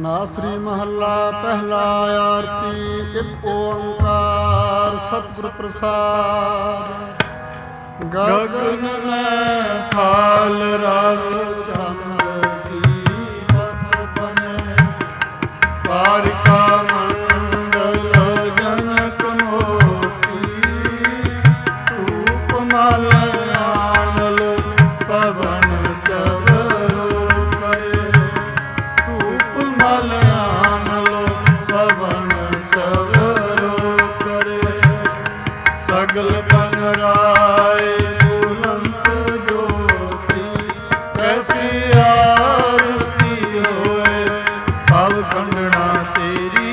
ਧਨਾਸਰੀ ਮਹੱਲਾ ਪਹਿਲਾ। ਆਰਤੀ ਇੱਕ ਓੰਕਾਰ ਸਤਿਗੁਰ ਪ੍ਰਸਾਦ। ਗਗਨ ਮੈਂ ਫਾਲ ਰਵ ਚੰਦ ਦੀਪਕ ਬਨੇ, ਤਾਰਿਕਾ ਮੰਡਲ ਜਨਕ ਮੋਤੀ, ਧੂਪ ਮਲ ਆਨਲ ਪਵਨ ਚਵਰੋ ਕਰੇ, ਧੂਪ ਮਲ ਆਨਲ ਪਵਨ ਚਵਰੋ ਕਰੇ, ਸਗਲ ਬਨ ਰਾਏ ਬੁਲੰਦ ਜੋਤੀ, ਕੈਸੀ ਆਰਤੀ ਹੋਏ ਭਵ ਖੰਡਣਾ ਤੇਰੀ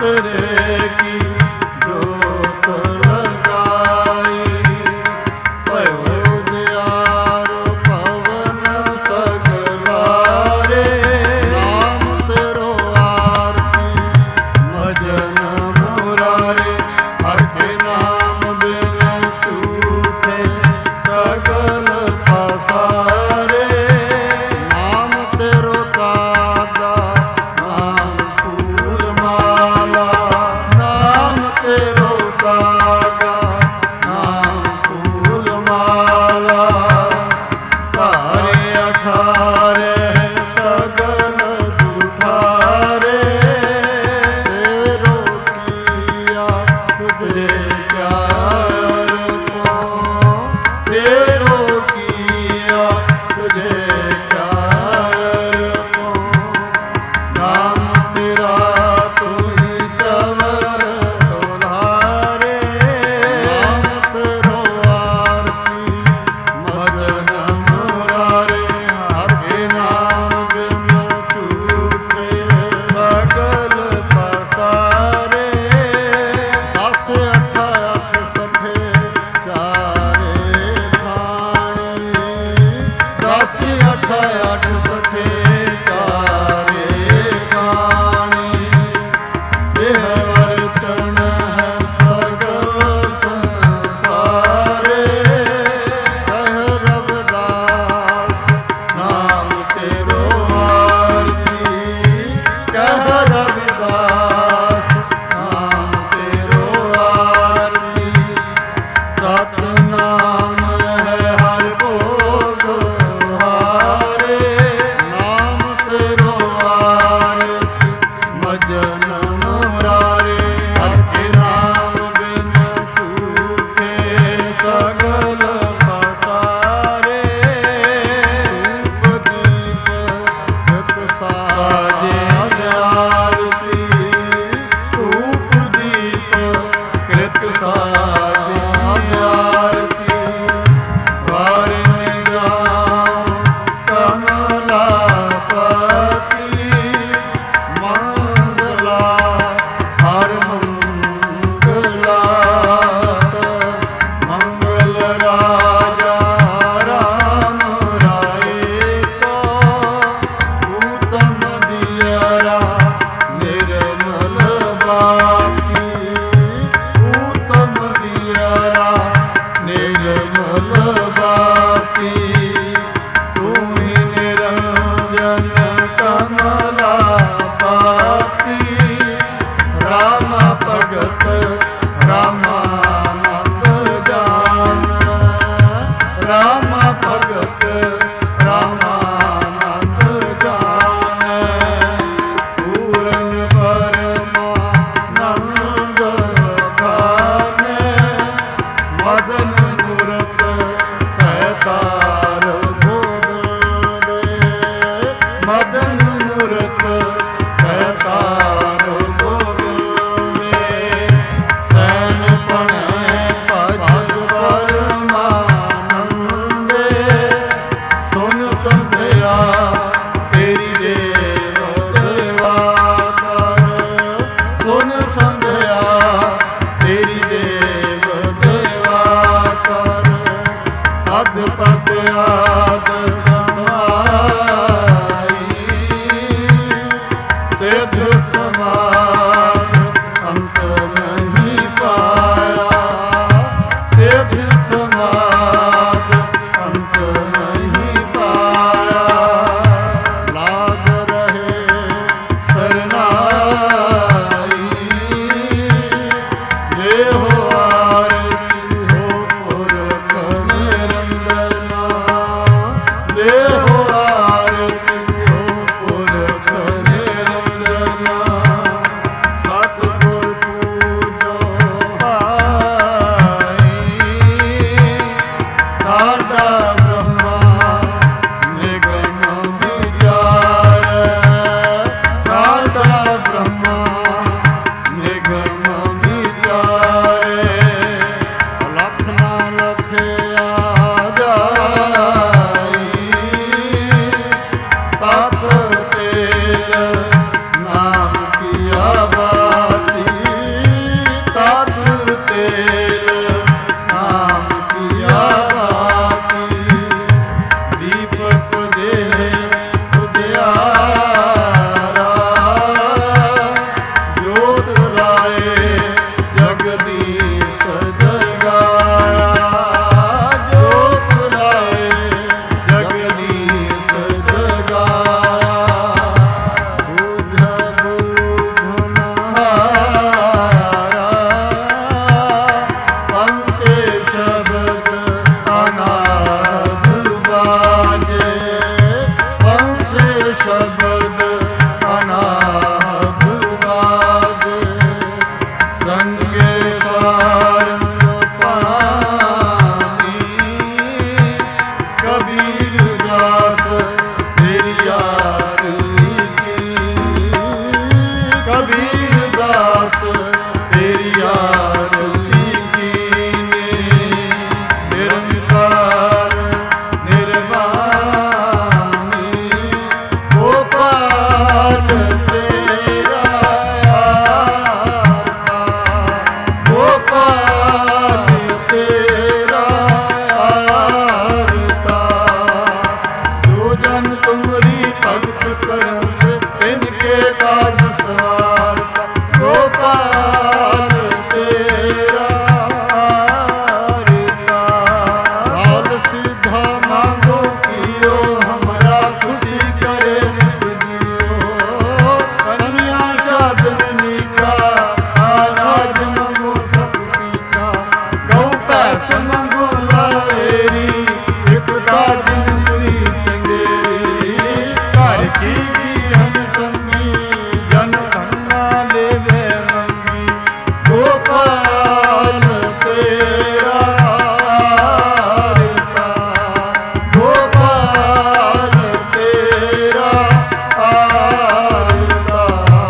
तेरे की जोत लगाई। भयो दियारो पवन सगलारे, नाम तेरो आरती भजन मुरारे। हर के नाम बिन झूठे सगल पसारे, नाम तेरो ताजा नाम फूल माला। नाम तेरो ताजा नाम फूल माला। तारे अठारे सगल दुठारे, तेरो किया तुझे क्या अर्पण। तेरो किया तुझे क्या अर्पण। नाम तेरा तू ही चवर उधारे, नाम तेरो आरती मदन मुरारे। हर के नाम बिन झूठे सगल पसारे। दस अठ अठ सठे चारे खाणी, दस अठ अठ सठे चारे खाणी। यह वर्तन है सगल संसारे, कह रविदास नाम तेरो आरती। कह रविदास नाम तेरो आरती। सतनाम है हर भोग हारे, नाम तेरो आरती भजन मुरारे। हर के नाम बिन झूठे सगल पसारे। धूप दीप कृत साजे आरती, धूप दीप कृत साजे आरती। वारिणी जाऊं कमलापति, मंगला हर मंगला। मंगल राजा राम राय को, उत्तम दियरा निर्मल बाकी। उत्तम दियरा निर्मल बाकी। तू ही निरंजन कमलापति। राम भगत रामानंद जान, राम भगत रामानंद जान। पूरन परमानंद खान, मदन मूरत कहतार गोविंद। मदन मूरत कहतार गोविंद। ਲਾਏ ਜਗਦੀਸ਼ ਜਗਾਇਆ, ਜੋਤ ਲਾਏ ਜਗਦੀਸ਼ ਜਗਾਇਆ। ਬੁਝ ਬੁਝਨ ਹਾਰਾ ਪੰਤੇ ਸ਼ਬਦ ਅਨਾਦ ਬਾਜੇ, ਪੰਤੇ ਸ਼ਬਦ ਅਨਾਦ ਬਾਜੇ। ਸੰਗੇ ਸਾਰੰਗ ਪਾਣੀ ਕਬੀਰ ਦਾਸ ਤੇਰੀ ਯਾਦ ਲਿਖੀ, ਕਬੀਰ ਦਾਸ ਤੇਰੀ ਯਾਦ ਲਿਖੀ ਨੇ। ਨਿਰੰਕਾਰ ਨਿਰਵਾਣੀ ਗੋਪਾਲ ਤੇਰਾ ਆਰਤਾ, ਗੋਪਾਲ ਤੇਰਾ ਆਰਤਾ। ਜੋ ਜਨ ਤੁਮਰੀ ਭਗਤ ਕਰੰਤ ਤਿਨਕੇ ਕਾਜ ਸਵਾਰਤਾ, ਗੋਪਾਲ ਤੇਰਾ ਆਰਤਾ। ਕਾਲ ਸਿੱਧਾ ਮਾਂਗੋ ਕੀਓ ਹਮਾਰਾ ਖੁਸ਼ੀ करे नित जियो। कन्या साधनी का आराज मंगो सब सीता, गौ पैस मंगो लाएरी एकता जिंदगी चंगेरी। घर की जीवन संगी जन धन्ना लेवे मंगी, गोपाल तेरा आरता, गोपाल तेरा आरता।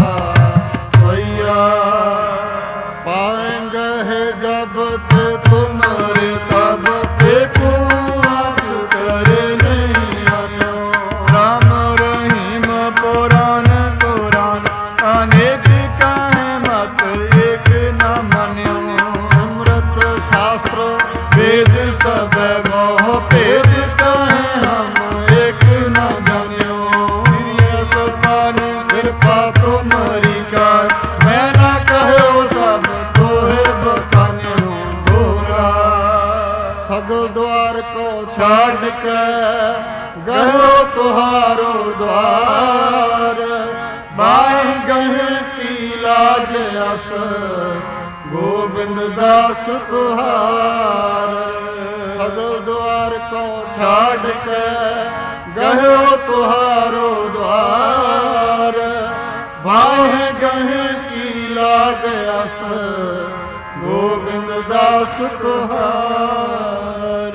सैया पाएंगे है जब ते तुम्हारे तब ते को आग करे नहीं आनो। राम रहीम पुराण कुरान अनेक कहे मत एक न मान्यो। समृत शास्त्र वेद सब मोह भेद कहे हम एक न जान्यो। सफान कृपा तुम्हारी गाय मैं न कहो सब तोहे बखान्यो दोरा। सगल द्वार को छाड़ के गयो तुहारो द्वार, बाह गहे की लाज अस गोविंद दास तुहार। सगल द्वार को छाड़ के गयो तुहारो द्वार, बाह गहे की लाज अस गोविंद दास तुहार।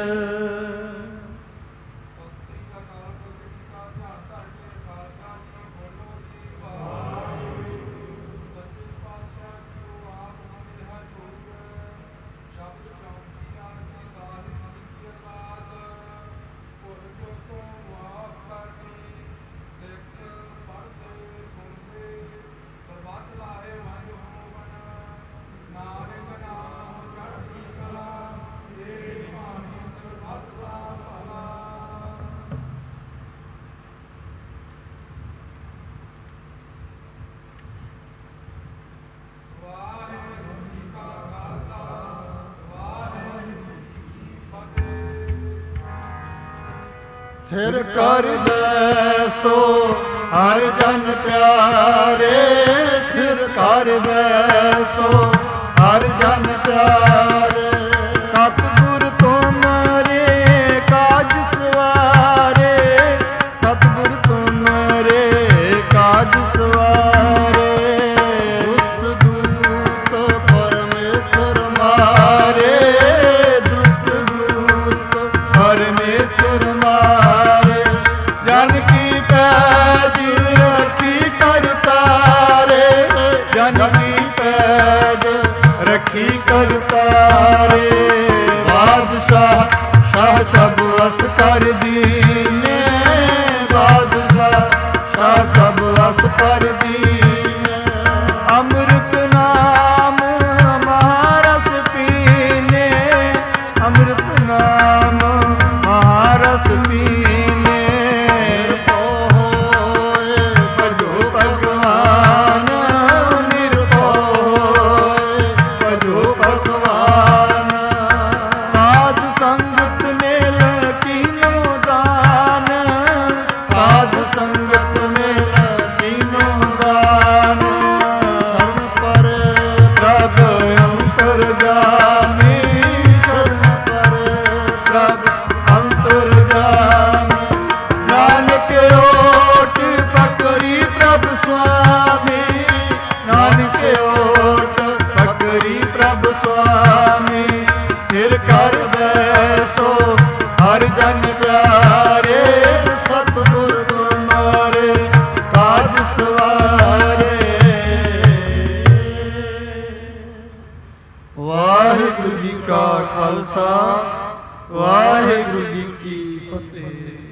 थिर कर बैसो हर जन प्यारे, थिर कर बैसो हर जन प्यारे। सतगुर तुमरे काज सवारे, सतगुर तुमरे काज सवारे। दुष्ट दूत परमेश्वर मारे, दुष्ट दूत परमेश्वर मारे। जन की पैज रखी करतारे, जन की पैज रखी करता ਸੁਆਮੀ ਫਿਰ ਕਰ ਬੈਸੋ ਹਰਿ ਜਨ ਪਿਆਰੇ ਸਤਿਗੁਰ ਤੁਮਾਰੇ ਕਾਜ ਸਵਾਰੇ। ਵਾਹਿਗੁਰੂ ਜੀ ਕਾ ਖਾਲਸਾ ਵਾਹਿਗੁਰੂ ਜੀ ਕੀ ਫਤਿਹ।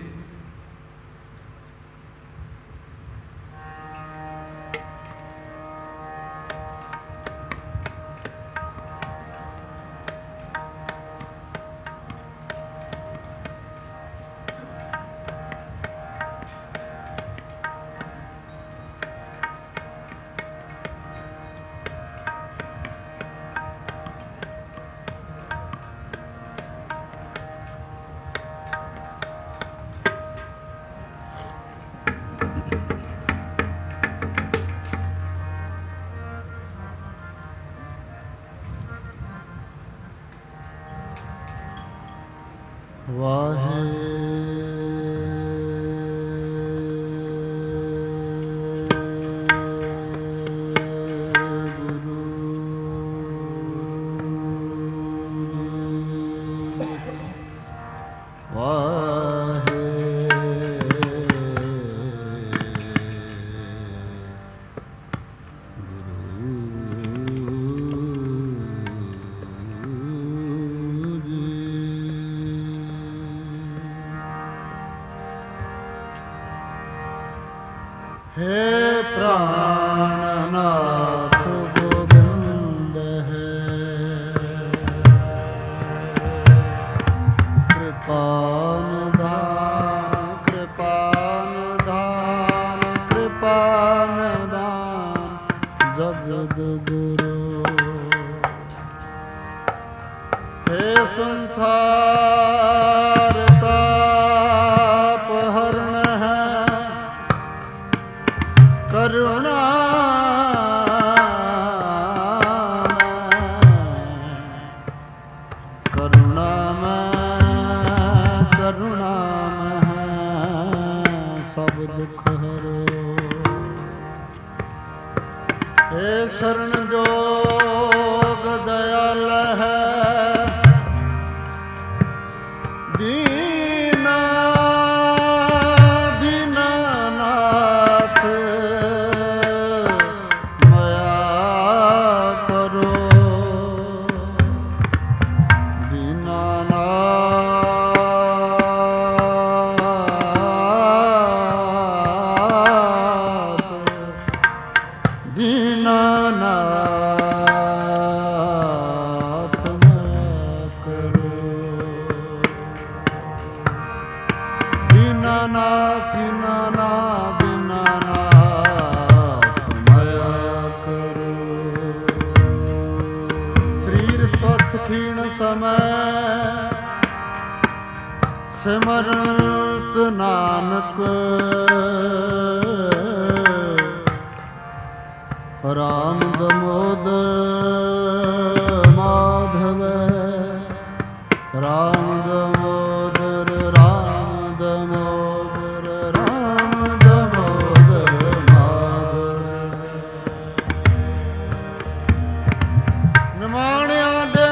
ਸਿਮਰਤ ਨਾਨਕ ਰਾਮ ਦਮੋਦਰ ਮਾਧਵ ਰਾਮ ਦਮੋਦਰ ਰਾਮ ਦਮੋਦਰ ਰਾਮ ਦਮੋਦਰ ਮਾਧਵ ਨਿਮਾਣਿਆਂ ਦੇ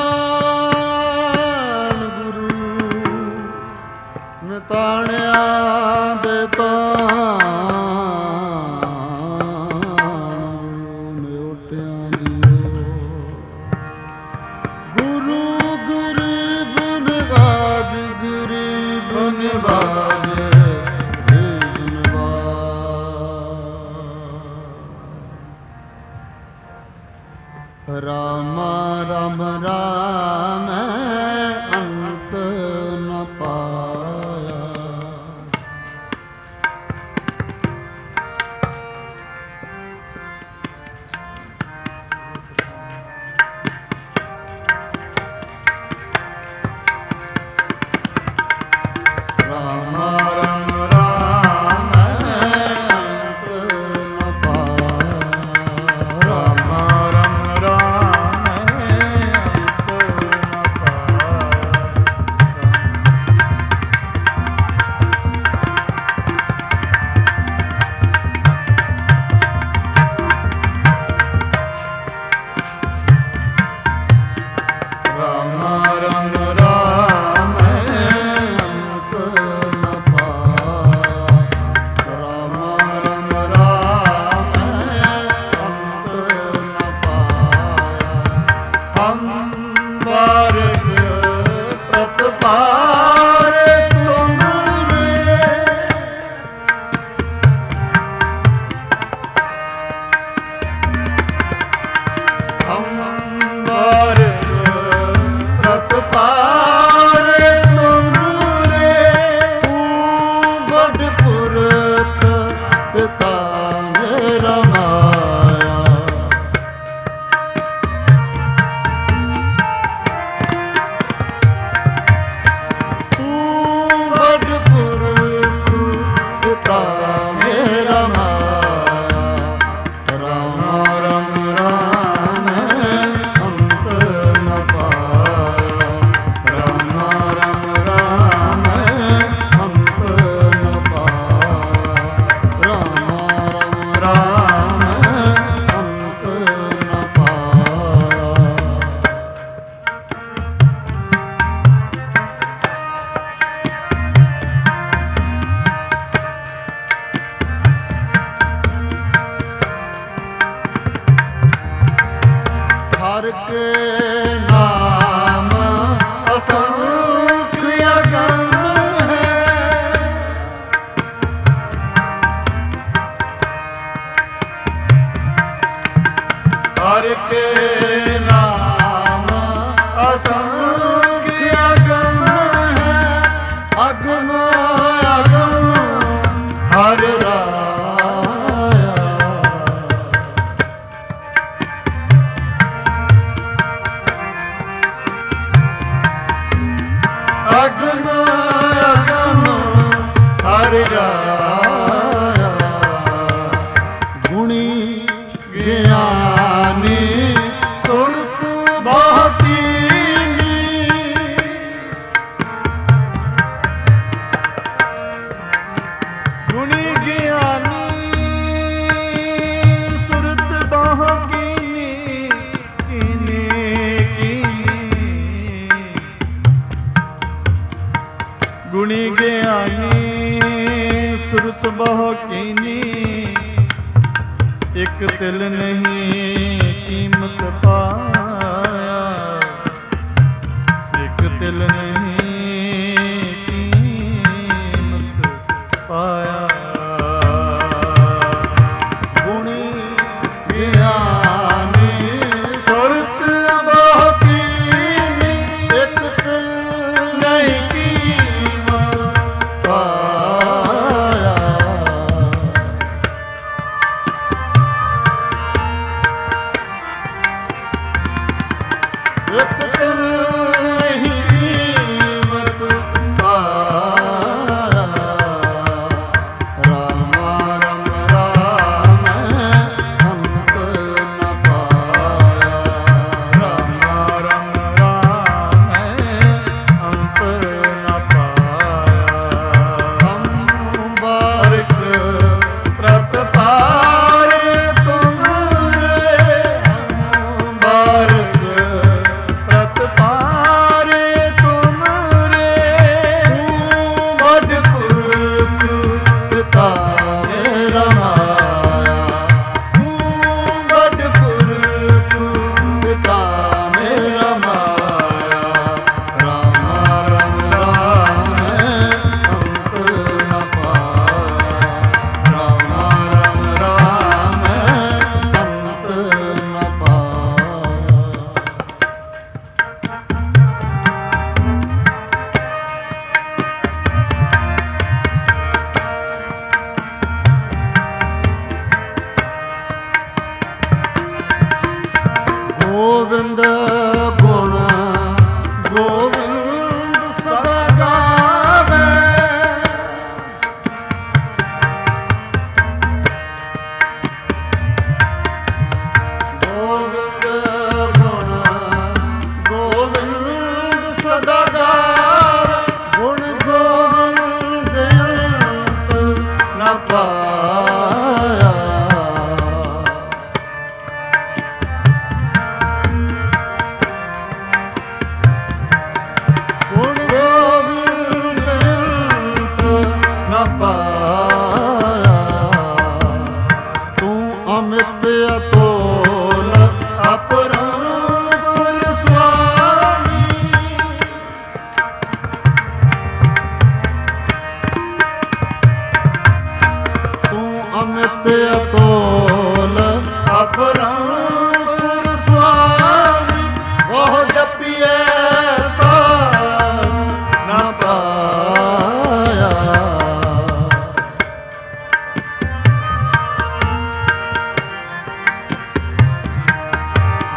ਮਾਣ ਗੁਰੂ ਨਿਤਾਣਿਆਂ ਦੇ ਤਾਣ ਰਾਮ ਰਾਮ ਰਾਮ ਅੰਤ ਨ ਪਾਇਆ ਰਾਮ ਰਾਮ ਰਾਮ ਅੰਤ ਨ ਪਾਇਆ ਰਾਮ ਰਾਮ ਰਾਮ ਅੰਤ ਨ ਪਾਇਆ ਅੰਬਰਿਕ ਪ੍ਰਤਪਾਰ ਤੁਮਰੇ ਅੰਬਰਿਕ ਪ੍ਰਤਪਾਰ ਤੁਮਰੇ ਤੂੰ ਵੱਡ ਪੁਰਖ ਪਿਤਾ ਮੇਰਾ ਮਾਇਆ ਤੂੰ ਵੱਡ ਪੁਰਖ ਪਿਤਾ ਮੇਰਾ ਮਾਇਆ ਰਾਮ ਰਾਮ ਰਾਮ ਅੰਤ ਨ ਪਾਇਆ ਰਾਮ ਰਾਮ ਰਾਮ ਅੰਤ ਨ ਪਾਇਆ ਰਾਮ ਰਾਮ ਰਾਮ ਅੰਤ ਨ ਪਾਇਆ ਹਰ ਕੇ ਨਾਮ ਅਸੰਖ ਅਗਮ ਹੈ ਹਰ ਕੇ ਨਾਮ ਅਸੰਖ ਅਗਮ ਹੈ ਅਗਮ ਅਗਮ ਹਰ ਰਾਇਆ ਅਗਮ ਅਗਮ ਹਰਿ ਰਾਇਆ ਗੁਣੀ ਗਿਆਨੀ ਸੁਣ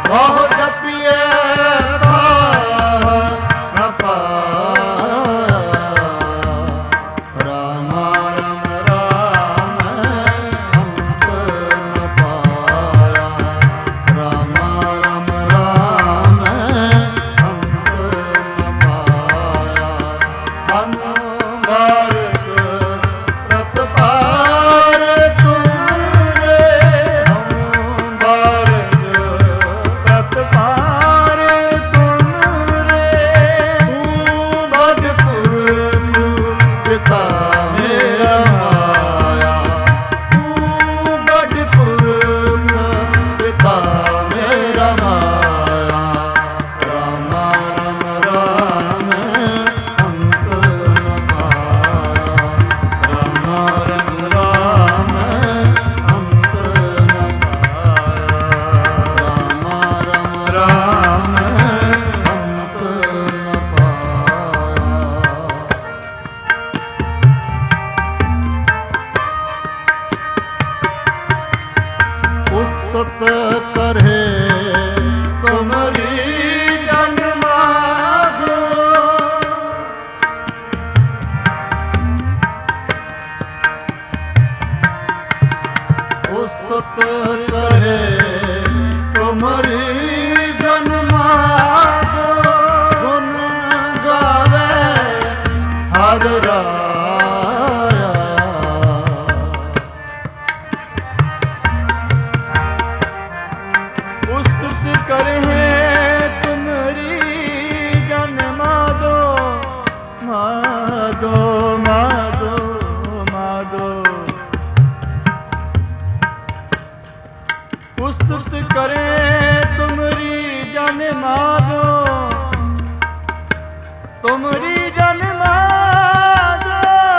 ਬਹੁ ਜਪੀਏ ਤਾ ਨ ਪਾਇਆ। ਰਾਮ ਰਾਮ ਰਾਮ ਅੰਤ ਨ ਪਾਇਆ। ਰਾਮ ਰਾਮ ਰਾਮ ਅੰਤ ਨ ਪਾਇਆ। ਹਮ ਬਾਰਕ ਰਤ ਪਾਰ ਤੁਮਰੇ। ਹਮ ਬਾਰਕ ਰਤ ਪਾਰ ਤੁਮਰੇ। ਤੂੰ ਬੜ ਪੁਰਖ ਪਿਤਾ ਮੇਰਾ ਮਾਇਆ। ਤੂੰ ਬੜ ਪੁਰਖ ਪਿਤਾ ਮੇਰਾ ਮਾਇਆ। ਰਾਮ ਰਾਮ ਰਾਮ ਅੰਤ ਨ ਪਾਇਆ। ਰਾਮ ਰਾਮ ਰਾਮ ਅੰਤ ਨ ਪਾਇਆ। ਰਾਮ ਰਾਮ ਰਾਮ ਅੰਤ ਨ ਪਾਇਆ। ਉਸਤਤ ਕਰੇ ਤੁਮਰੀ ਜਨਮਾਗੋ। ਉਸਤਤ ਕਰੇ ਤੁਮਰੀ ਜਨਮਾਗੋ। ਗੁਣ ਗਾਵੇ ਹਰ ਰਾਇਆ। ਉਸਤਤ ਕਰੇ ਤੁਮਰੀ ਜਨਮਾਦੋ। ਮਾਦੋ ਮਾਦੋ ਮਾਦੋ। ਉਸਤਤ ਕਰੇ ਤੁਮਰੀ ਜਨ ਮਾਦੋ। ਤੁਮਰੀ ਜਨ ਮਾਦੋ।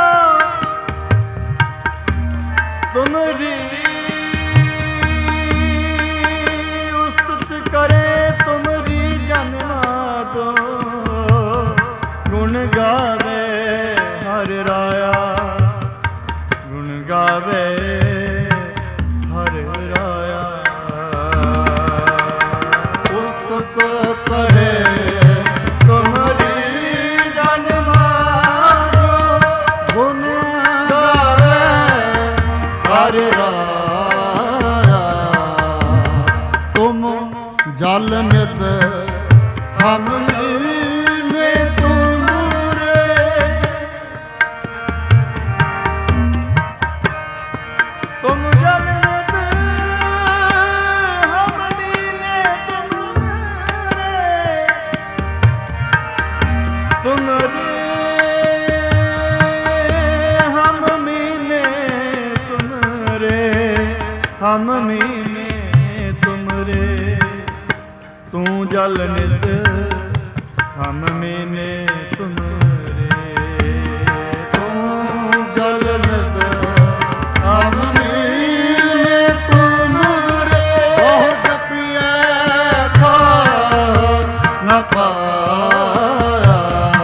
ਤੁਮਰੀ ਉਸਤਤ ਕਰੇ ਤੁਮਰੀ ਜਨ ਮਾਦੋ। ਗੁਣ ਗਾਵੇ ਹਰ ਰਾਇਆ। ਗੁਣ ਗਾਵੇ ਹਰ ਰਾਇਆ। ਉਸਤਤ ਕਰੇ ਤੁਮਰੀ ਜਨ ਮਾਗੋ। ਗੁਣ ਗਾਵੇ ਹਰ ਰਾਇਆ। ਤੁਮ ਜਲ ਨਿਤ ਹਮ ਲੀਨੇ ਤੁਮਰੇ। ਤੁਮ ਜਲ ਨਿਤ ਹਮ ਲੀਨੇ ਤੁਮਰੇ। ਤੁਮਰੇ ਹਮ ਮੀਨੇ ਤੁਮਰੇ। ਹਮ ਮੀਨੇ ਤੁਮਰੇ। ਤੂੰ ਜਲ ਨਿਤ ਹਮ ਮੀਨੇ ਤੁਮਰੇ। ਤੂੰ ਜਲ ਨਿਤ ਹਮ ਮੀਨੇ ਤੁਮਰੇ। ਬਹੁ ਜਪੀਏ ਤਾ ਨ ਪਾਇਆ।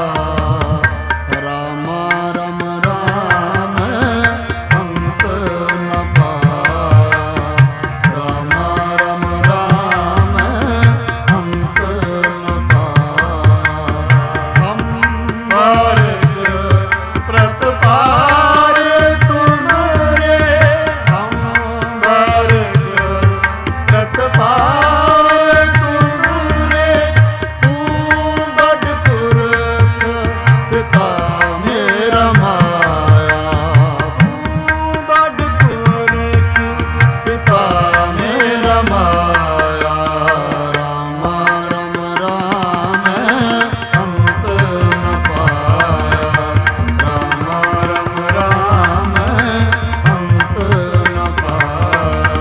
ਰਾਮ ਰਾਮ ਰਾਮ ਅੰਤ ਨ ਪਾਇਆ। ਰਾਮ ਰਾਮ ਰਾਮ ਅੰਤ ਨ ਪਾਇਆ। ਹਮ ਬਾਰਕ ਪ੍ਰਤ ਪਾਰ ਤੁਮਰੇ। ਹਮ ਬਾਰਕ ਪ੍ਰਤ ਪਾਰ ਤੁਮਰੇ। ਤੂੰ ਬੜ ਪੁਰਖ ਪਿਤਾ ਮੇਰਾ ਮਾਇਆ। ਤੂੰ ਬੜ ਪੁਰਖ ਪਿਤਾ ਮੇਰਾ ਮਾਇਆ। ਰਾਮ ਰਾਮ ਰਾਮ ਅੰਤ ਨ ਪਾਇਆ। ਰਾਮ ਰਾਮ ਰਾਮ ਅੰਤ ਨ ਪਾਇਆ।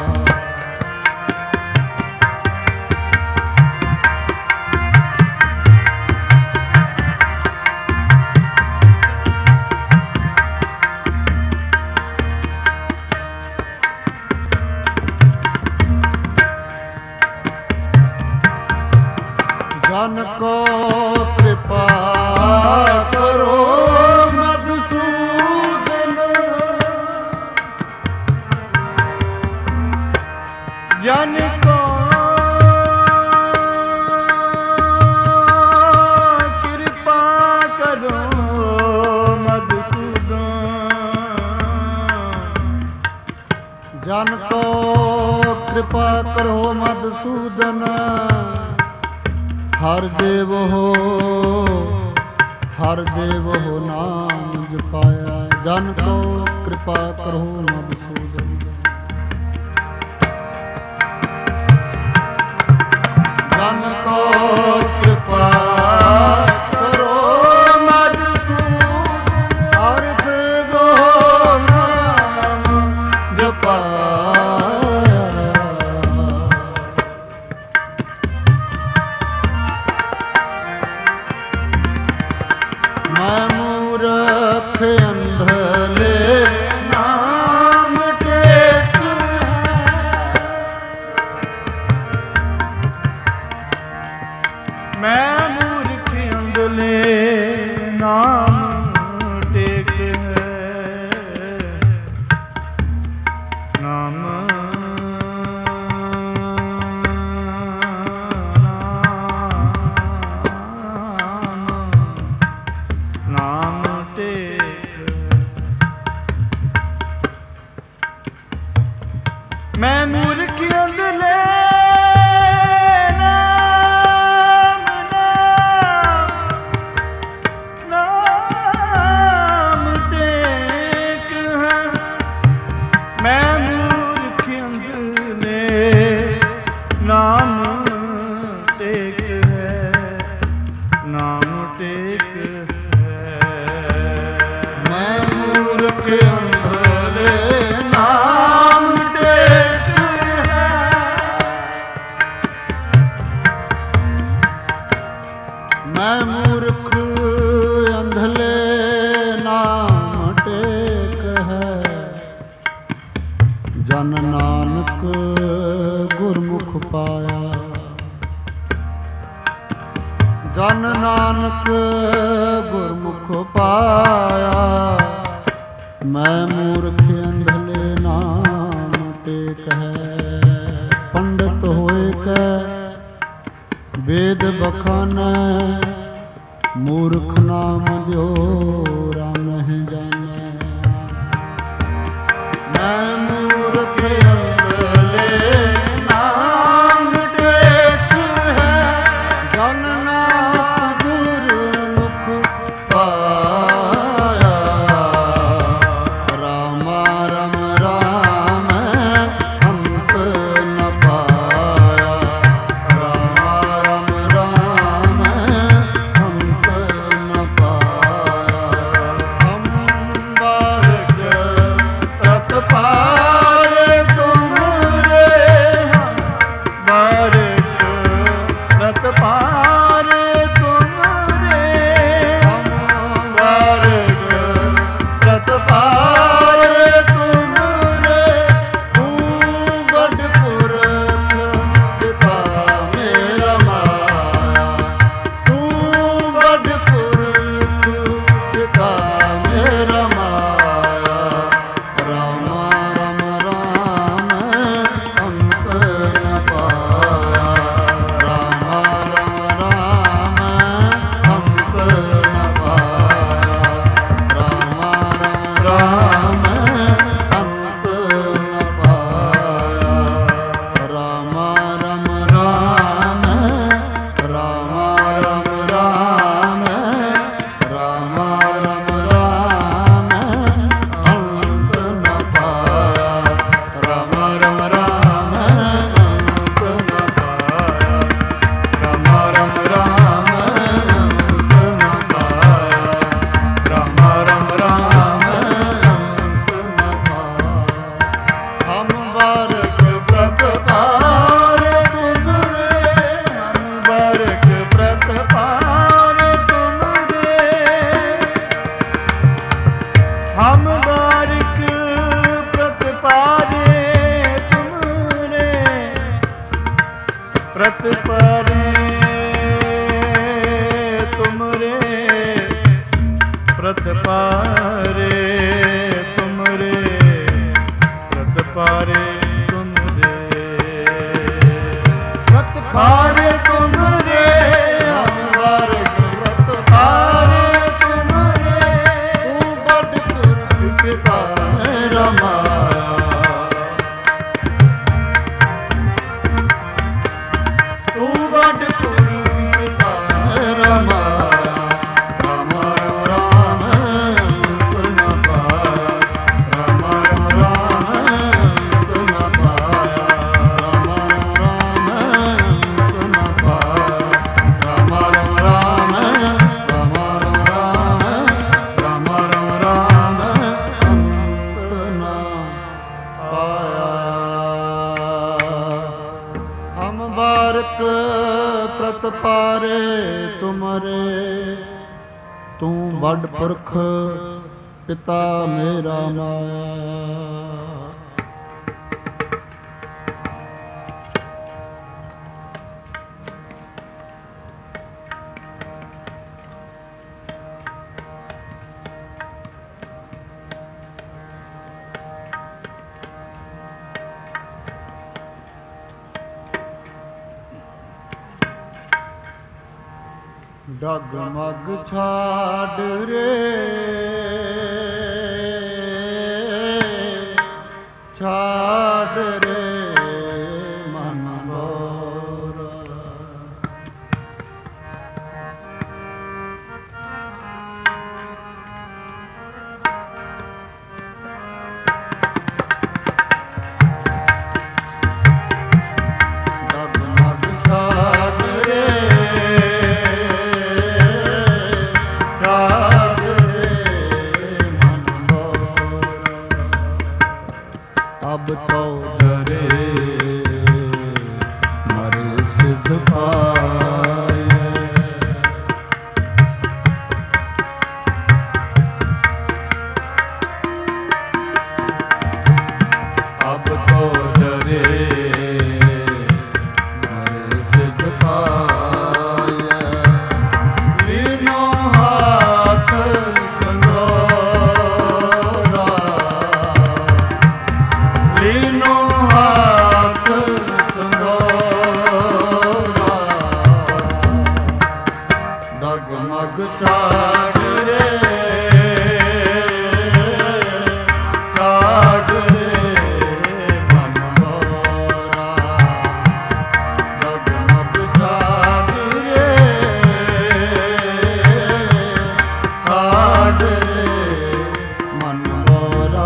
ਜਨ ਕੋ ਕਿਰਪਾ ਕਰੋ ਮਧੁਸੂਦਨ। ਜਨ ਕੋ ਹਰ ਦੇਵ ਹੋ ਨਾਮ ਜਪਾਇਆ। ਜਨ ਕੋ ਕਿਰਪਾ ਕਰੋ ਮਧੂਸੂਦਨ। ਜਨ ਕੋ ਕਿਰਪਾ ਕਰੋ ਮਧੂਸੂਦਨ। ਹਰ ਦੇਵ ਹੋ ਨਾਮ ਜਪਾਇਆ। ਮੈਂ ਮੂਰਖ ਅੰਧਲੇ ਨਾਮ ਟੇਕ। ਮੈਂ ਮੂਰਖ ਅੰਧਲੇ ਨਾਮ ਟੇਕ ਹੈ। ਨਾਮ ਨਾਮ ਟੇਕ। ਮੈਂ ਮੂਰਖ ਅੰਧਲੇ ਮੈਂ ਮੂਰਖ ਅੰਧਲੇ ਨਾਮ ਟੇਕ ਹੈ। ਜਨ ਨਾਨਕ ਗੁਰਮੁਖ ਪਾਇਆ। ਜਨ ਨਾਨਕ ਗੁਰਮੁਖ ਪਾਇਆ। ਮੈਂ ਮੂਰਖ ਅੰਧਲੇ ਨਾਮ ਟੇਕ ਹੈ। ਪੰਡਤ ਹੋਏ ਕੈ ਵੇਦ ਬਖਾਨੈ। ਮੂਰਖ ਨਾਮ ਦਿਓ ਰਾਮ ਨਹੀਂ ਜਾਣੈ। ਮੈਂ ਮੂਰਖ ਅੰਧਲੇ ਨਾਮ ਟੇਕ ਹੈ। ਜਨ ਨਾਨਕ ਗੁਰਮੁਖ ਪਾਇਆ। ਰਾਮ ਰਾਮ ਰਾਮ ਅੰਤ ਨ ਪਾਇਆ। ਰਾਮ ਰਾਮ ਰਾਮ ਅੰਤ ਨ ਪਾਇਆ। ਅੰਬਾਰਕ ਰਤ ਪਾਰ ਤੁਮਰੇ। ਬਾਰਕ ਰਤ ਪਾਰ ਤੁਮਰੇ। ਅੰਬਾਰਕ ਰਤ ਪਾਰ ਤੁਮਰੇ। ਤੂੰ ਵੱਡ ਪੁਰਖ ਪਿਤਾ ਮੇਰਾ ਮਾਇਆ। ਤੂੰ ਵੱਡ ਪੁਰਖ ਪਿਤਾ ਮੇਰਾ ਮਾਇਆ। ਰਾਮ ਰਾਮ ਰਾਮ ਅੰਤ ਨ ਪਾਇਆ। ਰਾਮ ਰਾਮ ਰਾਮ ਅੰਤ ਨ ਪਾਇਆ। ਰਾਮ ਰਾਮ ਰਾਮ ਅੰਤ ਨ ਪਾਇਆ। ਰਾਮ ਰਾਮ ਰਾਮ ਰਾਮ ਰਾਮ ਰਾਮ ਰਾਮ ਰਾਮ ਰਾਮ ਅੰਤ ਨ ਪਾਇਆ। ਰਾਮ ਰਾਮ ਰਾਮ ਅੰਤ ਨ ਪਾਇਆ। ਰਾਮ ਰਾਮ ਰਾਮ ਅੰਤ ਨ ਪਾਇਆ। ਰਾਮ ਰਾਮ ਰਾਮ ਅੰਤ ਨ ਪਾਇਆ। ਹਮ ਬਾਰਕ ਪ੍ਰਤ ਪਾਰ ਤੁਮਰੇ। ਬਾਰਕ ਪ੍ਰਤ ਪਾਰ ਤੁਮਰੇ। ਹਮ ਬਾਰਕ ਪ੍ਰਤ ਪਾਰੇ ਤੁਮਰੇ। ਪ੍ਰਤ ਪਾਰੇ ਤੁਮਰੇ। ਪ੍ਰਤ ਪਾਰੇ ਤੁਮਰੇ। ਪ੍ਰਤ ਪਾਰੇ ਤੁਮਰੇ। ਰਤ ਪਾਰੇ ਤੁਮਰੇ। ਹਮ ਬਾਰਕ ਰਤ ਪਾਰੇ ਤੁਮਰੇ। ਤੂੰ ਵੱਡ ਪੁਰਖ ਪਿਤਾ ਮੇਰਾ ਮਾਇਆ। ਤੂੰ ਬਾਰਕ ਪ੍ਰਤਪਾਰੇ ਤੁਮਰੇ, ਤੂੰ ਵੱਡ ਪੁਰਖ ਪਿਤਾ ਮੇਰਾ ਮਾਇਆ। ਡਗਮਗ ਛਾੜ ਰੇ ਛਾੜ ਰੇ ਮਨ ਮੋਰਾ, ਡਗਮਗ ਛਾੜ ਰੇ ਅਬ ਤੋ ਜਰੇ ਮਰੇ ਸਿਧ ਪਾਏ, ਅਬ ਤੋ ਜਰੇ ਮਰੇ ਸਿਧ ਪਾਏ, ਲੀਨੋ ਹਾਥ ਲੀਨੋ ਹਾਥ ਸੰਧੋਰਾ, ਡਗਮਗ ਛਾੜ ਰੇ ਛਾੜ ਰੇ ਮਨ ਮੋਰਾ, ਡਗਮਗ ਛਾੜ ਰੇ ਛਾੜ ਰੇ ਮਨ ਮੋਰਾ।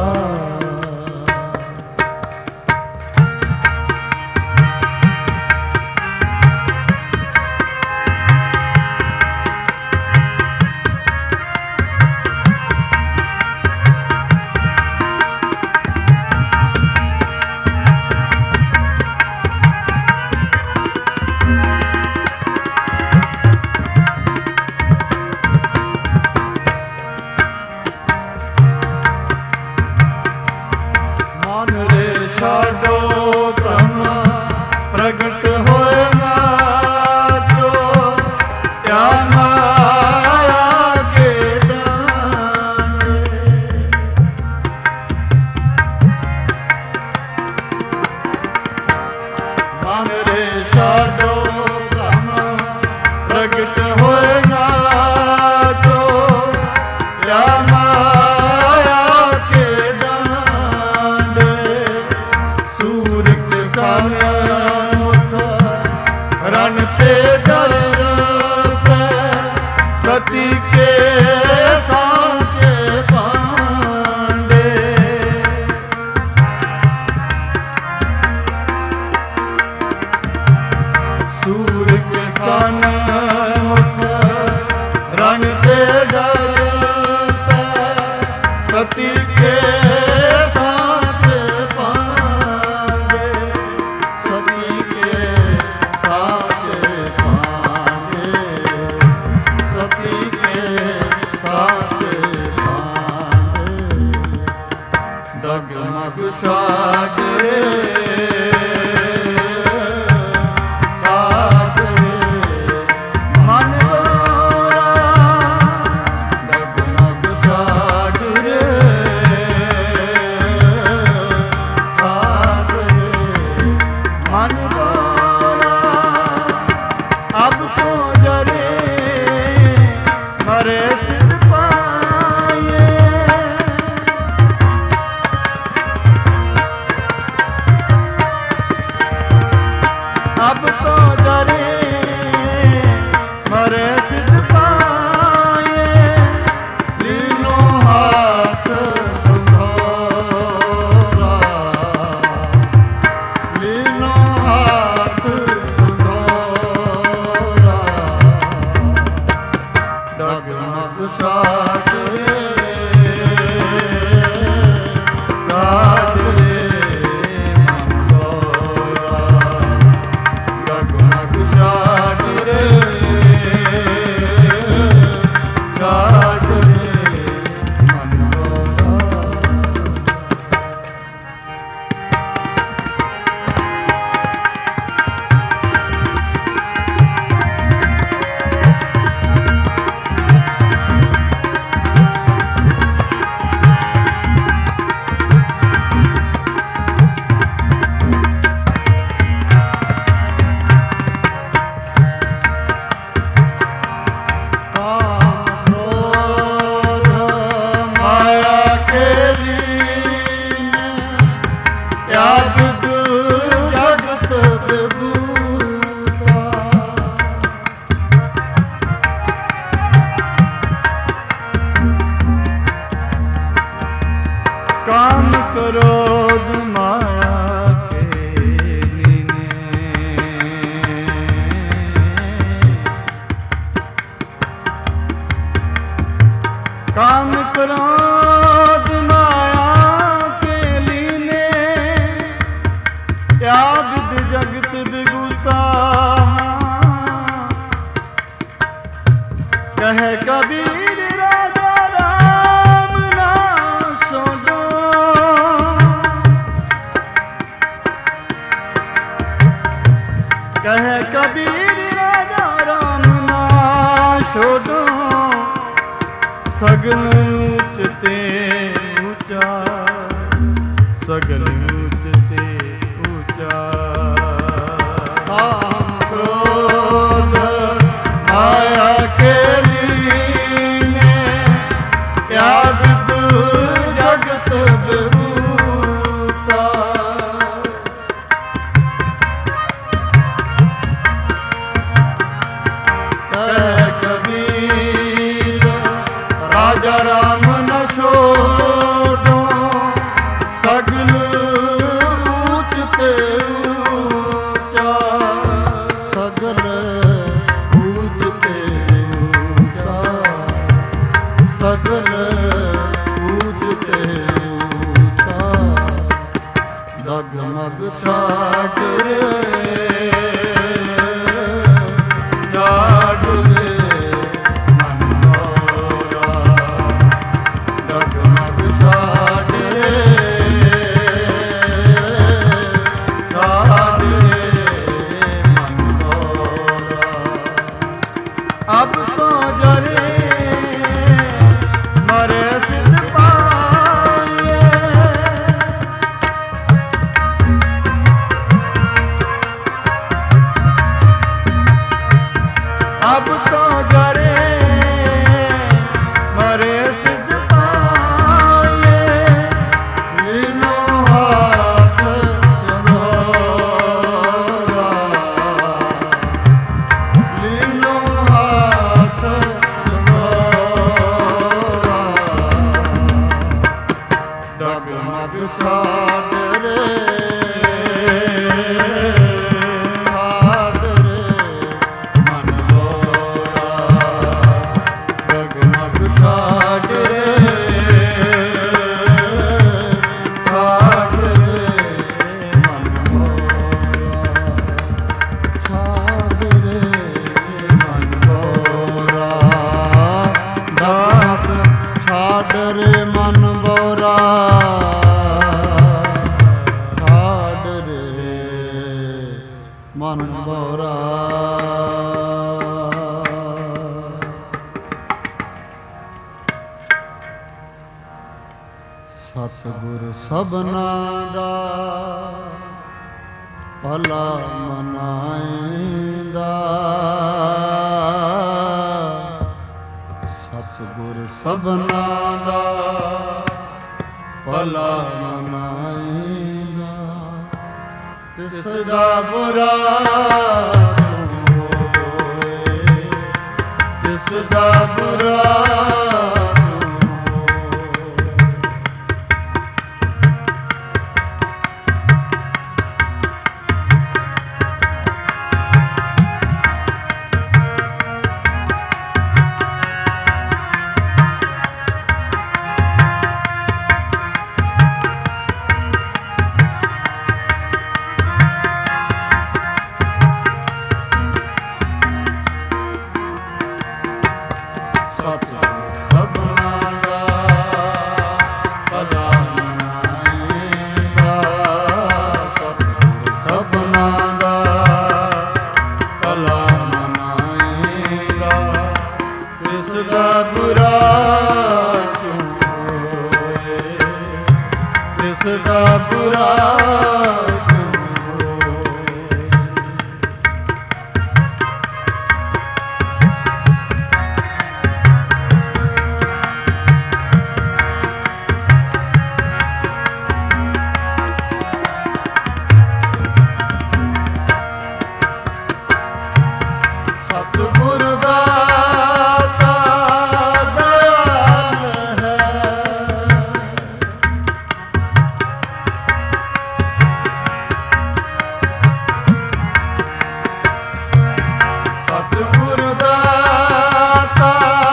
ਛਾਡੋ ਤਮ ਪ੍ਰਗਟ ਹੋਏ ਨਾਚੋ, ਧਿਆ ਮਾਇਆ ਕੇ ਦਾਨੇ, ਮਨ ਰੇ ਛਾਡੋ ਤਮ ਪ੍ਰਗਟ ਹੋਏ ਨਾਚੋ, ਧਿਆ ਮਾਇਆ ਕੇ ਦਾਨੇ, ਸੂਰ ਕੇ ਸਾਮੁਖ ਰਨ ਤੇ ਡਰ ਪੈ, ਸਤੀ ਕੇ ਸਾਚੇ ਪਾਂਡੇ, ਸੂਰ ਕੇ ਸਾਮੁਖ ਰਨ ਤੇ ਡਰ ਪੈ, ਸਤੀ ਕੇ ਸਾਚੇ ਪਾਂਡੇ, ਸਤੀ ਕੇ ਸਾਚੇ ਪਾਂਡੇ, ਸਤੀ ਕੇ ਸਾਚੇ ਪਾਂਡੇ, ਡਗਮਗ ਛਾੜ ਰੇ ਛਾੜ ਰੇ ਕਬੀਰ ਰਾਜਾ ਰਾਮ ਨਾ ਛੋਡੋ, ਕਹੇ ਕਬੀਰ ਰਾਜਾ ਰਾਮ ਨਾ ਛੋਡੋ, ਸਗਲ ਉੱਚ ਤੇ ਉੱਚਾ, ਸਗਲ ਉੱਚ ਤੇ ਉੱਚਾ। ਕਾਮ ਕ੍ਰੋਧ ਮਾਇਆ ਕੇ ਲੀਨੇ, ਤਿਆਗ ਜਗਤ ਵਿਭੂਤਾ। ਕਹਿ ਕਬੀਰ ਰਾਜਾ ਰਾਮ ਨ ਛੋਡੋ, ਸਗਲ ਊਚ ਤੇ ਊਚਾ, ਸਗਲ ਊਚ ਤੇ ਊਚਾ, ਸਗਲ ਊਚ ਤੇ ਊਚਾ। ਡਗਮਗ ਛਾੜ ਰੇ, ਛਾੜ ਰੇ ਮਨ ਮੋਰਾ, ਡਗਮਗ ਛਾੜ ਰੇ, ਛਾੜ ਰੇ ਮਨ ਮੋਰਾ। ਅਬ ਤੋ ਜਰੇ ਮਰੇ ਸਿਧ ਪਾਈਏ, ਅਬ ਤੋ ਜਰੇ ਮਰੇ ਸਿਧ ਪਾਈਏ। ਲੀਨੋ ਹਾਥ ਚੰਦੋਰਾ, ਲੀਨੋ ਹਾਥ ਚੰਦੋਰਾ। ਡਗਮਗ ਛਾੜ ਰੇ, ਛਾੜ ਰੇ ਮਨ ਮੋਰਾ, ਡਗਮਗ ਛਾੜ ਰੇ, ਛਾੜ ਰੇ ਮਨ ਮੋਰਾ, ਛਾੜ ਰੇ ਮਨ ਮੋਰਾ। ਡਗਮਗ ਛਾੜ ਰੇ ਮਨ ਮੋਰਾ, ਛਾੜ ਰੇ ਮਨ ਮੋਰਾ। ਸਤਿਗੁਰ ਸਭਨਾ ਦਾ ਭਲਾ ਮਨਾਏਂਦਾ, ਸਤਿਗੁਰ ਸਭਨਾ ਦਾ ਭਲਾ ਮਨਾਏਂਦਾ। ਤਿਸ ਦਾ ਬੁਰਾ ਤੂੰ ਹੋਏ, ਤਿਸ ਦਾ ਬੁਰਾ ਦਾ ਬੁਰਾ ਸਤਿਗੁਰ ਦਾਤਾ ਦਇਆਲ ਹੈ, ਸਤਿਗੁਰ ਦਾਤਾ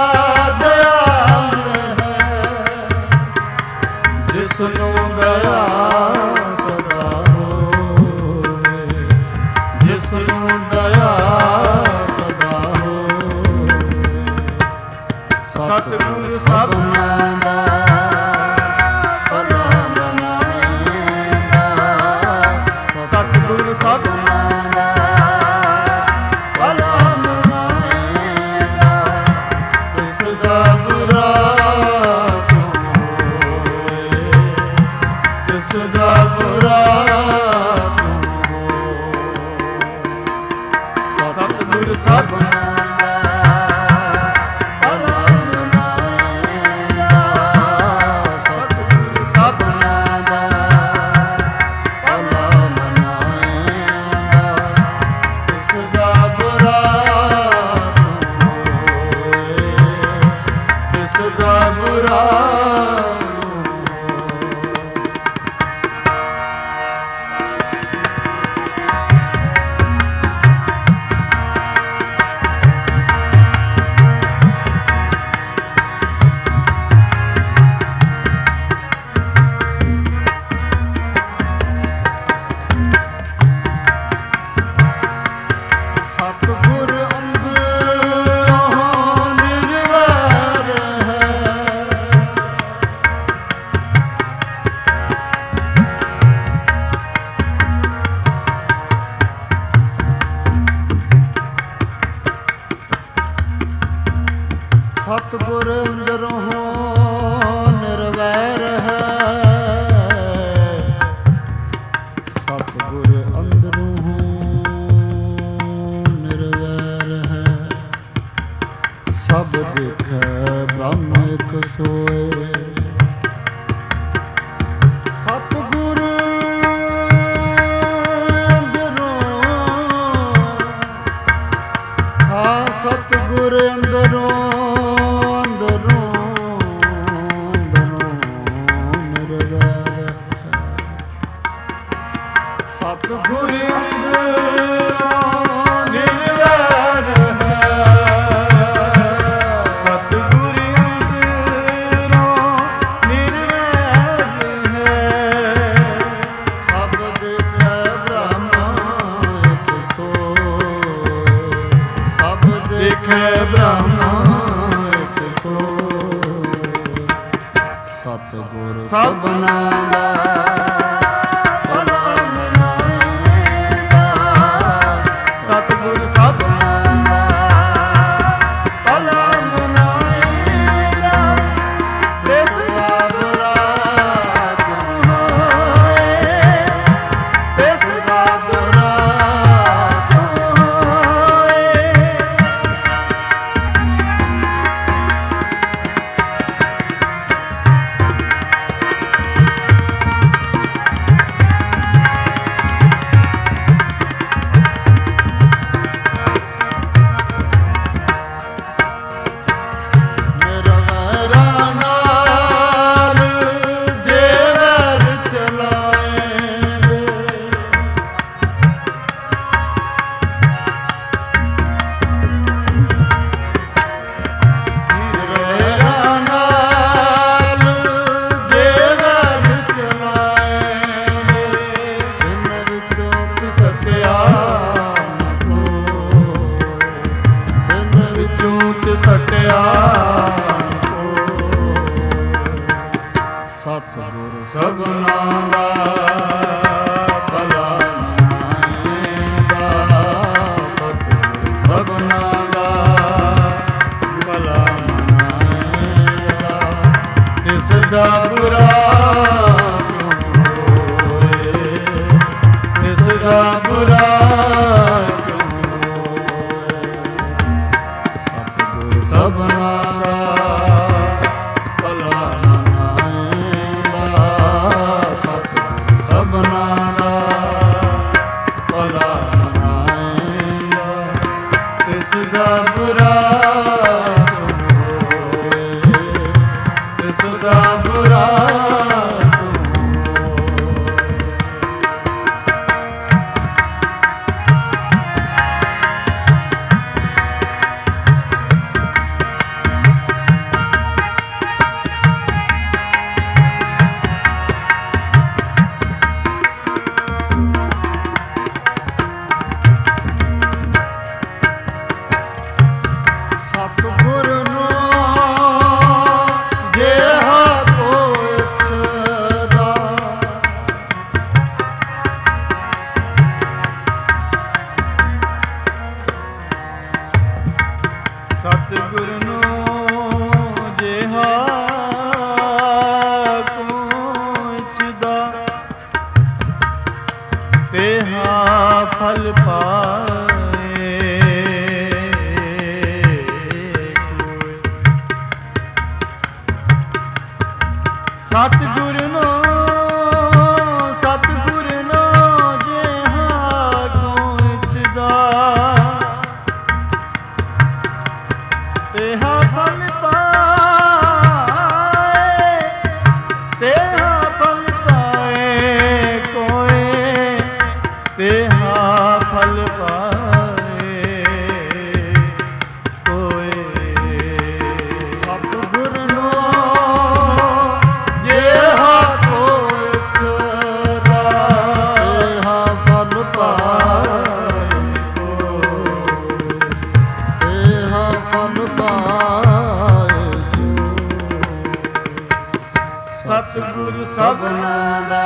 ਦਇਆਲ ਹੈ, ਜਿਸ ਨੂੰ ਦਇਆ ਸਦਾ ਹੋਵੇ, ਜਿਸ ਨੂੰ ਦਇਆ ਸਦਾ ਹੋਵੇ। ਸਤਿਗੁਰ ਸਭਨਾ ਸਤਿਗੁਰ ਅੰਦਰੋਂ ਨਿਰਵੈਰ ਹੈ ਸਤਿਗੁਰ ਅੰਦਰੋਂ ਨਿਰਵੈਰ ਹੈ ਸਭ ਦੇਖੈ ਬ੍ਰਹਮ ਇਕ ਸੋਏ ਸਤਿਗੁਰ ਅੰਦਰੋਂ ਸਤਿਗੁਰ ਅੰਦਰੋਂ ਸਤਿਗੁਰ ਅੰਦਰੋਂ ਨਿਰਵੈਰ ਹੈ ਸਤਿਗੁਰ ਅੰਦਰੋਂ ਨਿਰਵੈਰ ਹੈ ਸਭ ਦੇਖੈ ਬ੍ਰਹਮ ਇਕ ਸੋਏ ਸਭ ਦੇਖੈ ਬ੍ਰਹਮ ਇਕ ਸੋਏ ਸਤਿਗੁਰ ਸਭਨਾ ਦਾ ਸਤਿਗੁਰ ਸਭਨਾ ਦਾ ਭਲਾ ਮਨਾਏਗਾ ਸਤਿਗੁਰ ਸਭਨਾ ਦਾ ਭਲਾ ਮਨਾਏਗਾ ਇਸ ਦਾ ਬੁਰਾ ਕਿਉਂ ਹੋਏ ਇਸ ਦਾ ਬੁਰਾ ਕਿਉਂ ਹੋਏ ਸਤਿਗੁਰ ਸਭਨਾ ਦਾ ਭਲਾ ਸਭਨਾ ਦਾ ਭਲਾ ਮਨਾਏਗਾ ਇਸ ਦਾ ਬੁਰਾ ਕਿਉਂ ਹੋਏ ਇਸ ਦਾ ਬੁਰਾ ਕਿਉਂ ਹੋਏ ਸਤਿਗੁਰ ਨੂੰ ਜਿਹਾ ਕੋਈ ਇੱਛਦਾ ਸਤਿਗੁਰ ਨੂੰ ਜਿਹਾ ਕੋਈ ਇੱਛਦਾ ਤੇਹਾ ਫਲ ਪਾਏ ਮਨ ਪਾਏ ਸਤਿਗੁਰ ਸਭਨਾ ਦਾ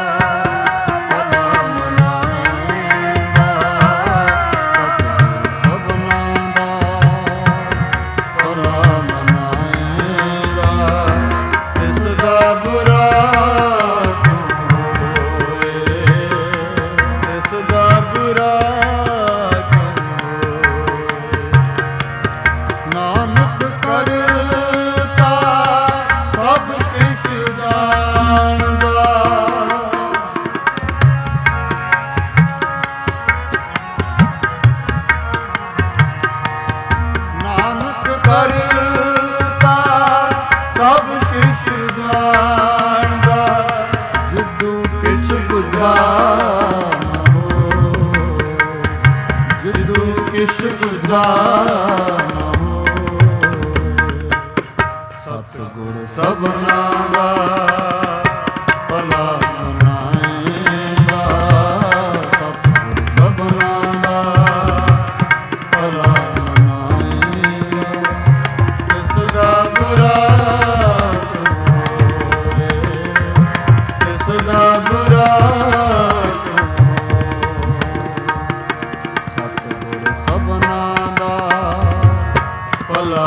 ਸਤਿਗੁਰ ਸਭਨਾ ਦਾ ਭਲਾ ਮਨਾਏਗਾ ਸਤਿਗੁਰ ਸਭਨਾ ਦਾ ਭਲਾ ਮਨਾਏਗਾ ਇਸ ਦਾ ਬੁਰਾ ਇਸ ਦਾ ਬੁਰਾ ਸਤਿਗੁਰ ਸਭਨਾ ਦਾ ਭਲਾ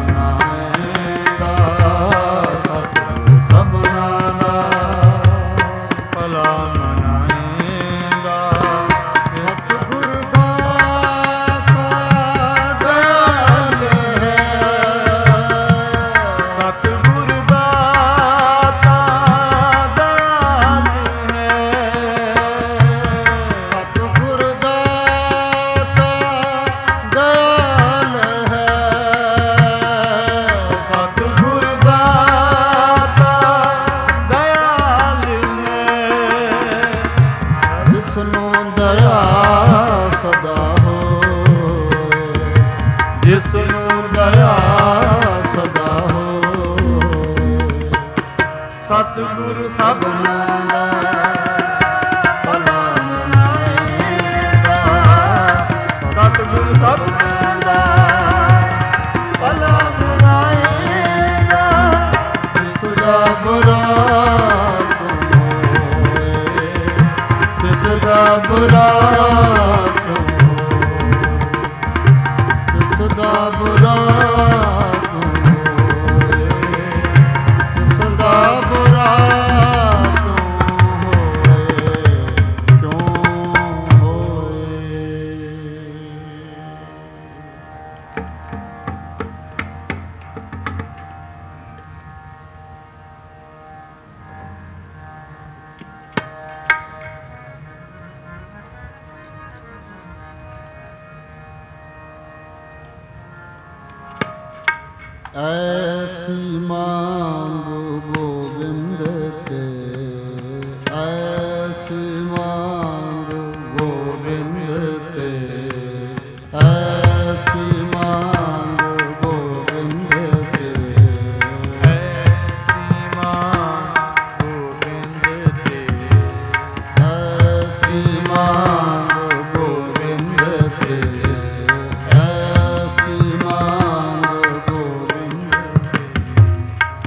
ਸਤਿਗੁਰ ਸਭਨਾ ਦਾ ਭਲਾ ਮਨਾਏਗਾ ਸਤਿਗੁਰ ਸਭਨਾ ਦਾ ਭਲਾ ਮਨਾਏਗਾ ਇਸ ਦਾ ਬੁਰਾ ਇਸ ਦਾ ਬੁਰਾ ਇਸ ਦਾ ਬੁਰਾ ਐਸੀ ਮੰਗ ਗੋਬਿੰਦ ਤੇ ਐਸੀ ਮੰਗ ਗੋਬਿੰਦ ਤੇ ਐਸੀ ਮੰਗ ਗੋਬਿੰਦ ਤੇ ਐਸੀ ਮੰਗ ਗੋਬਿੰਦ ਤੇ ਐਸੀ ਮੰਗ ਗੋਬਿੰਦ ਤੇ ਐਸੀ ਮੰਗ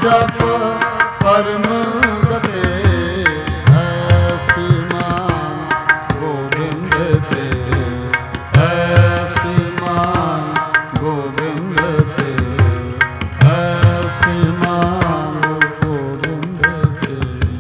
ਜਪ ਪਰਮ ਗਤੇ ਐਸੀ ਮਾਨ ਗੋਬਿੰਦ ਤੇ ਐਸੀ ਮਾਨ ਗੋਬਿੰਦ ਤੇ ਐਸੀ ਮਾਨ ਗੋਬਿੰਦ ਤੇ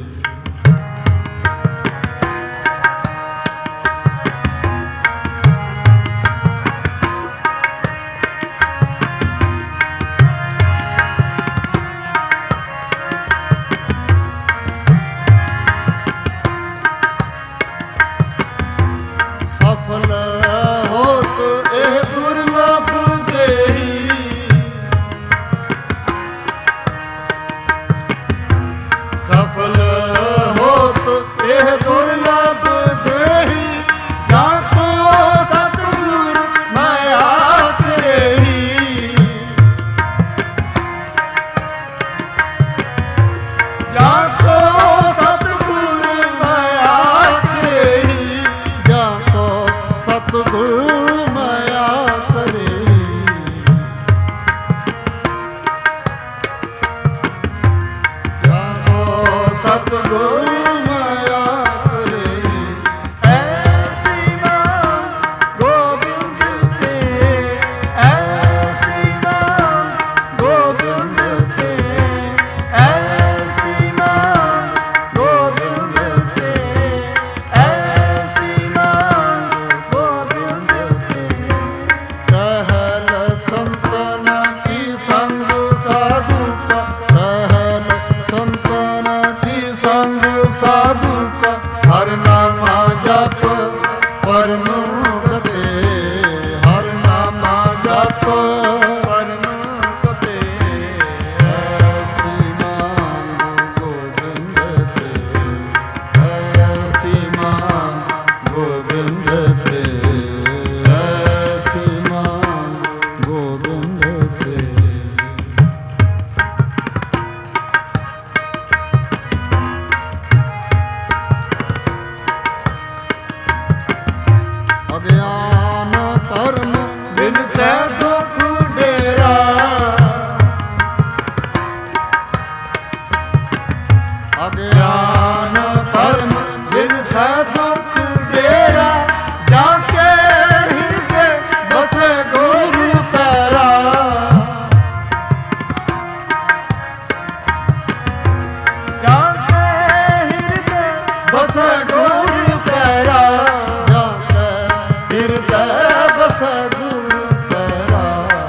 ਸਫਲ ਹੋਤ ਇਹ ਦੁਰਲਭ ਦੇਹੀ ਸਫਲ ਹੋਤ ਇਹ ਦੁਰਲਭ ਦੇਹੀ ਜਾਂ ਕੋ ਸਤਿਗੁਰ ਮਾਇਆ ਕਰੇਹੀ ਜਾਂ ਕੋ ਸਤਿਗੁਰ ਮਾਇਆ ਕਰੇਹੀ ਜਾਂ ਕੋ ਸਤਿਗੁਰ ਮਾਇਆ ਕਰੇਹੀ ਜਾਂ ਕੋ ਸਤਿਗੁਰ ਮਾਇਆ ਕਰੇਹੀ ਐਸੀ ਮਾਨ ਗੋਬਿੰਦ ਤੇ ਐਸੀ ਮਾਨ ਗੋਬਿੰਦ ਤੇ ਐਸੀ ਮਾਨ ਗੋਬਿੰਦ ਤੇ ਐਸੀ ਮਾਨ ਗੋਬਿੰਦ ਤੇ ਕਹਿਲ ਸੰਤਨ ਕੀ ਸੰਗ ਸਾਧੂ ਕਾ ਕਹਿਲ ਸੰਤਨ ਕੀ ਸੰਗ ਸਾਧੂ ਕਾ ਹਰ ਨਾਮਾ ਜਪ ਪਰਮ ਗਤੇ ਹਰ ਨਾਮਾ ਜਪ ਪਰਮ ਗਤੇ ਐਸੀ ਮਾਨ ਗੋਬਿੰਦ ਤੇ ਐਸੀ ਮਾਨ ਗੋਬਿੰਦ ਤੇ ਐਸੀ ਮਾਨ ਗੋਬਿੰਦ ਤੇ ਅਗਿਆਨ ਪਰਮ ਬਿਨ ਸਹਿ ਦੁਖ ਡੇਰਾ ਅਗਿਆਨ ਪਰਮ ਬਿਨ ਸਹਿ ਦੁਖ ਡੇਰਾ ਜਾ ਕੇ ਹਿਰਦੇ ਬਸੇ ਗੁਰੂ ਪੈਰਾ ਜਾਂ ਕੇ ਹਿਰਦੇ ਬਸੇ ਗੁਰੂ ਪੈਰਾ ਜਾ ਕੇ ਹਿਰਦੇ ਬਸੇ ਗੁਰੂ ਪੈਰਾ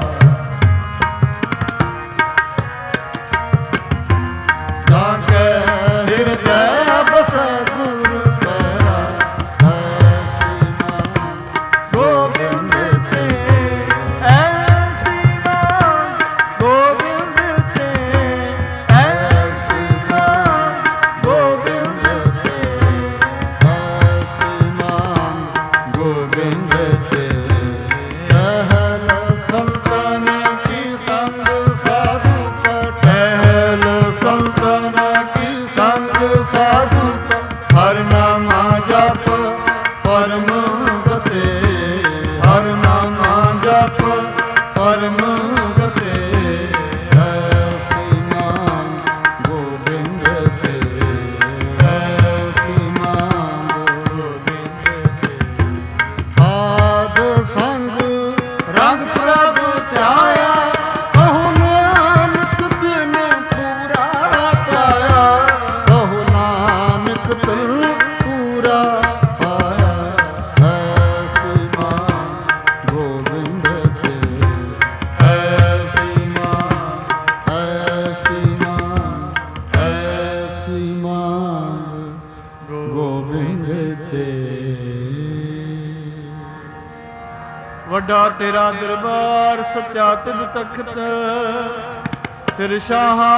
ਜਾ ਕੇ ਹਿਰਦੇ ਬਸੇ ਗੁਰੂ ਪੈਰਾ ਐਸੀ ਮਾਨ ਗੋਬਿੰਦ ਤੇ ਐਸੀ ਮਾਨ ਗੋਬਿੰਦ ਤੇ ਐਸੀ ਮਾਨ ਗੋਬਿੰਦ ਤੇ ਐਸੀ ਮਾਨ ਗੋਬਿੰਦ ਤੇ ਪਹਿਲ ਸੰਤਨ ਕੀ ਸੰਗ ਸਾਧੂ ਕਾ ਪਹਿਲ ਸੰਤਨ ਕੀ ਸੰਗ ਸਾਧੂ ਕਾ ਹਰ ਨਾਮਾ ਜਪ ਪਰਮ ਗਤੇ ਹਰ ਨਾਮਾ ਜਪ ਪਰਮ ਗਤੇ ਐਸੀ ਮਾਨ ਗੋਬਿੰਦ ਤੇ ਐਸੀ ਮਾਨ ਗੋਬਿੰਦ ਤੇ ਸਾਧ ਸੰਗ ਰੰਗ ਪ੍ਰਭ ਧਿਆਇਆ ਕਹੋ ਨਾਨਕ ਦਿਨ ਪੂਰਾ ਪਾਇਆ ਕਹੋ ਨਾਨਕ ਦਿਨ ਪੂਰਾ ਪਾਇਆ ਐਸੀ ਮਾਨ ਗੋਬਿੰਦ ਤੇ ਐਸੀ ਮਾਨ ਐਸੀ ਮਾਨ ਐਸੀ ਮਾਨ ਗੋਬਿੰਦ ਤੇ ਵੱਡਾ ਤੇਰਾ ਦਰਬਾਰ ਸੱਚਾ ਤੁਧ ਤਖਤ ਸਿਰ ਸ਼ਾਹਾਂ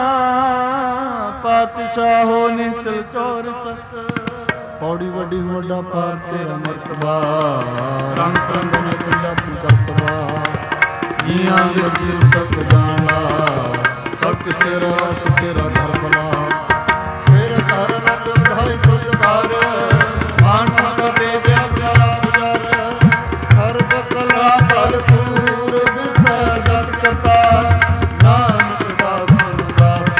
ਪਾਤਸ਼ਾਹੋ ਨਿਤਲ ਚੌਰ ਸਤ ਪੌੜੀ ਵੱਡੀ ਵੱਡਾ ਪਾਰ ਤੇਰਾ ਮਰਤਬਾ ਰੰਗ ਰੰਗ ਨੇ ਚੱਲਿਆ ਤੂੰ ਕਰਤਵਾ ਜੀਆਂ ਦੇ ਜੀਵ ਸਭ ਜਾਣਾ ਸਭ ਕਿਸ ਤੇਰਾ ਰਸ ਤੇਰਾ ਘਰ ਬਲਾ ਤੇਰੇ ਘਰ ਨੰਦ ਵਧਾਈ ਖੁਦ ਕਰ ਆਣ ਮਾਤਾ ਦੇ ਦਿਆ ਬਜਾਰ ਸਰਬ ਕਲਾ ਭਰਪੂਰ ਦਿਸੈ ਜਗ ਕਤਾ ਨਾਨਕ ਦਾਸ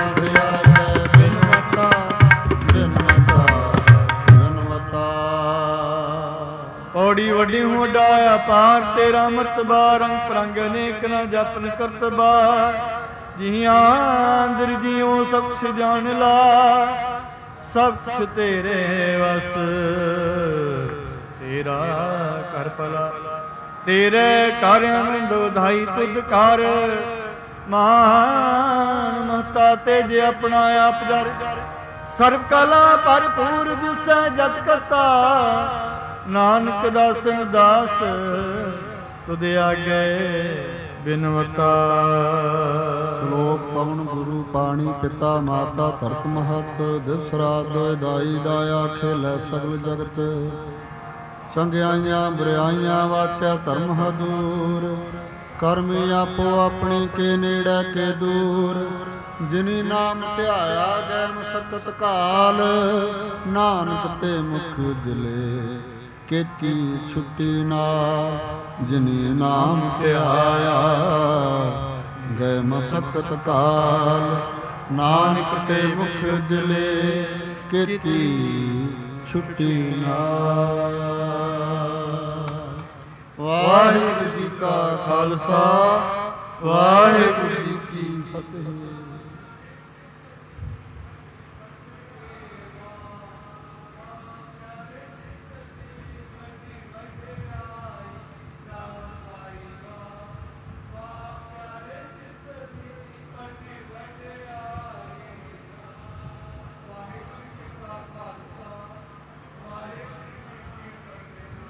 ਪਾਰ ਤੇਰਾ ਮਰਤਬਾ, ਰੰਗ ਪ੍ਰੰਗ ਅਨੇਕ ਨਾ ਜਪਨ ਕਰਤਬਾ। ਜੀਆਂ ਅੰਦਰ ਜੀਉ ਸਭ ਕੁਛ ਜਾਣ ਲਾ, ਸਭ ਕੁਛ ਤੇਰੇ ਵਸ, ਤੇਰਾ ਕਰ ਭਲਾ। ਤੇਰੇ ਘਰ ਆਨੰਦ ਵਧਾਈ ਤੁਧ ਕਰ, ਮਾਨ ਮਹਤਾ ਤੇਜ ਆਪਣਾ ਆਪ ਦਰ। ਸਰਬ ਕਲਾ ਭਰਪੂਰ ਦਿਸੈ ਜਤ ਕਰਤਾ, ਨਾਨਕ ਦਾਸਨ ਦਾਸ ਤੁਧ ਆਗੇ ਬਿਨਵਤਾ। ਸ਼ਲੋਕ ਪਵਨ ਗੁਰੂ ਪਾਣੀ ਪਿਤਾ ਮਾਤਾ ਧਰਤ ਮਹਤ, ਦਿਵਸ ਰਾਤ ਦੋਇ ਦਾਈ ਦਾਇਆ ਖੇਲੇ ਸਗਲ ਜਗਤ। ਚੰਗਿਆਈਆਂ ਬੁਰਾਈਆਂ ਵਾਚੈ ਧਰਮ ਹਦੂਰ, ਕਰਮੀ ਆਪੋ ਆਪਣੀ ਕੇ ਨੇੜੇ ਕੇ ਦੂਰ। ਜਿਨੀ ਨਾਮ ਧਿਆਇਆ ਗੈ ਮਸਕਤ ਕਾਲ, ਨਾਨਕ ਤੇ ਮੁਖ ਉਜਲੇ ਕੀਤੀ ਛੁੱਟੀ ਨਾਲ। ਜਿਨੀ ਨਾਮ ਧਿਆਇਆ ਗੈ ਮਸਕਤ ਕਾਲ, ਨਾਨਕ ਤੇ ਮੁਖ ਉਜਲੇ ਕੀਤੀ ਛੁੱਟੀ ਨਾਲ। ਵਾਹਿਗੁਰੂ ਜੀ ਕਾ ਖਾਲਸਾ, ਵਾਹਿਗੁਰੂ